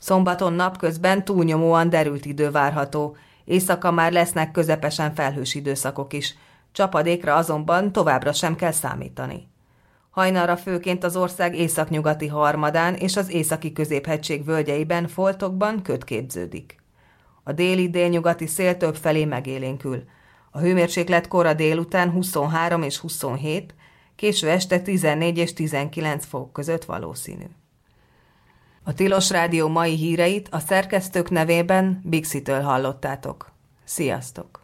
Szombaton napközben túlnyomóan derült idő várható, éjszaka már lesznek közepesen felhős időszakok is, csapadékra azonban továbbra sem kell számítani. Hajnalra főként az ország északnyugati harmadán és az északi középhegység völgyeiben foltokban köd képződik. A déli-délnyugati szél többfelé megélénkül. A hőmérséklet kora délután 23 és 27, késő este 14 és 19 fok között valószínű. A Tilos Rádió mai híreit a szerkesztők nevében Bixitől hallottátok. Sziasztok!